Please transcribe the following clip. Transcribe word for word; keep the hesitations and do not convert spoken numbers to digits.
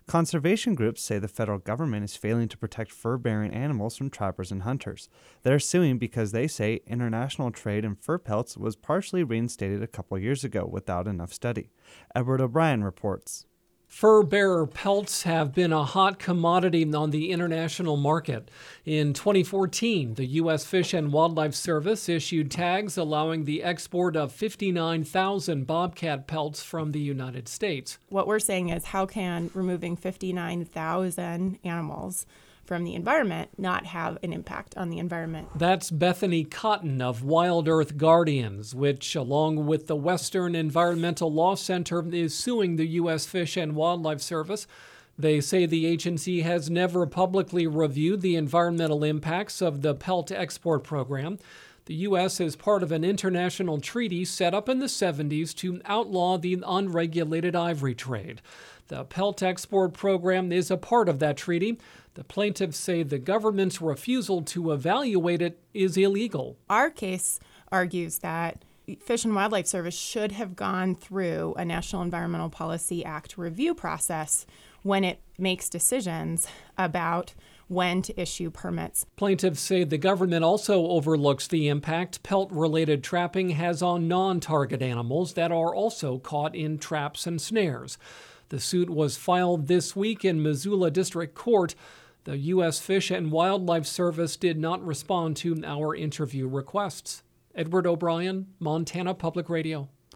Conservation groups say the federal government is failing to protect fur-bearing animals from trappers and hunters. They're suing because they say international trade in fur pelts was partially reinstated a couple years ago without enough study. Edward O'Brien reports. Fur-bearer pelts have been a hot commodity on the international market. In twenty fourteen, the U S Fish and Wildlife Service issued tags allowing the export of fifty-nine thousand bobcat pelts from the United States. What we're saying is, how can removing fifty-nine thousand animals from the environment not have an impact on the environment? That's Bethany Cotton of Wild Earth Guardians, which, along with the Western Environmental Law Center, is suing the U S Fish and Wildlife Service. They say the agency has never publicly reviewed the environmental impacts of the pelt export program. The U S is part of an international treaty set up in the seventies to outlaw the unregulated ivory trade. The pelt export program is a part of that treaty. The plaintiffs say the government's refusal to evaluate it is illegal. Our case argues that Fish and Wildlife Service should have gone through a National Environmental Policy Act review process when it makes decisions about when to issue permits. Plaintiffs say the government also overlooks the impact pelt-related trapping has on non-target animals that are also caught in traps and snares. The suit was filed this week in Missoula District Court. The U S Fish and Wildlife Service did not respond to our interview requests. Edward O'Brien, Montana Public Radio.